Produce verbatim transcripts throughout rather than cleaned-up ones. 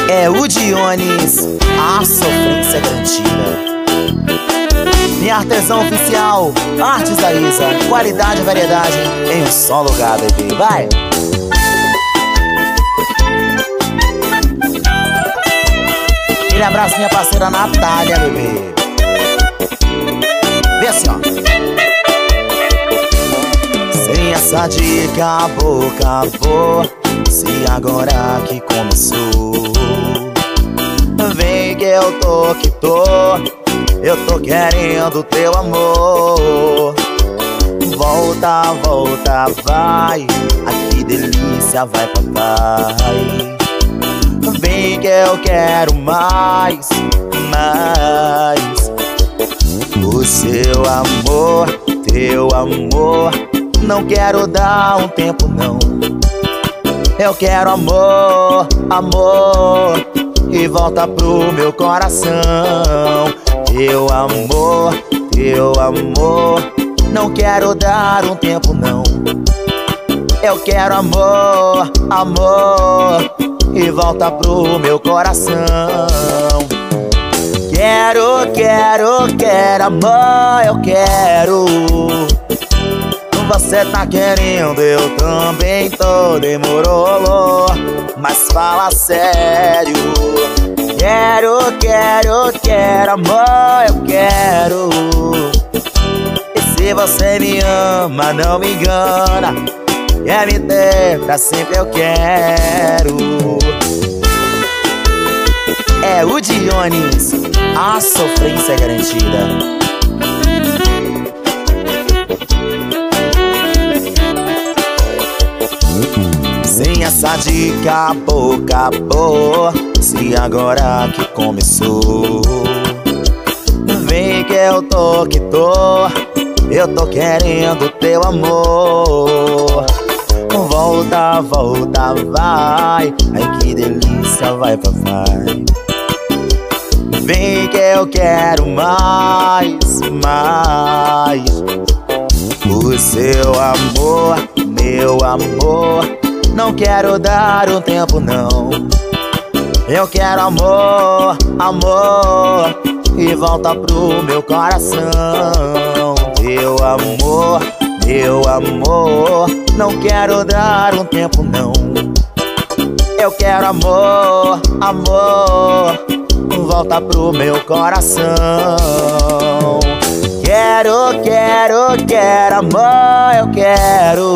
É o Dionis, a sofrência garantida. Minha artesão oficial, Artes da Isa. Qualidade e variedade em um só lugar, bebê. Vai! Aquele abraço minha parceira Natália, bebê. Vê assim, ó. Sem essa dica, acabou, acabou. Se agora que começou, vem que eu tô que tô. Eu tô querendo teu amor. Volta, volta, vai. Ai, que delícia, vai, papai. Vem que eu quero mais, mais. O seu amor, teu amor. Não quero dar um tempo, não. Eu quero amor, amor. E volta pro meu coração. Teu amor, teu amor. Não quero dar um tempo, não. Eu quero amor, amor. E volta pro meu coração. Quero, quero, quero amor, eu quero. Você tá querendo, eu também tô. Demorou, mas fala sério. Quero, quero, quero amor, eu quero. E se você me ama, não me engana. Quer me ter pra sempre, eu quero. É o Dionis, a sofrência garantida. Sem essa dica, acabou, acabou. Se agora que começou, vem que eu tô que tô. Eu tô querendo teu amor. Volta, volta, vai. Ai, que delícia, vai, papai. Vem que eu quero mais, mais. O seu amor, meu amor. Não quero dar um tempo, não. Eu quero amor, amor. E volta pro meu coração. Teu amor, meu amor. Não quero dar um tempo, não. Eu quero amor, amor. Volta pro meu coração. Quero, quero, quero amor, eu quero.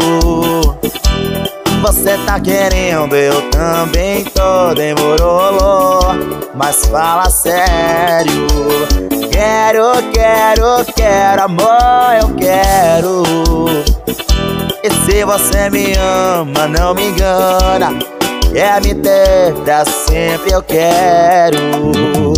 Você tá querendo, eu também tô. Demorou, mas fala sério. Quero, quero, quero amor, eu quero. E se você me ama, não me engana. Quer me ter pra sempre, eu quero.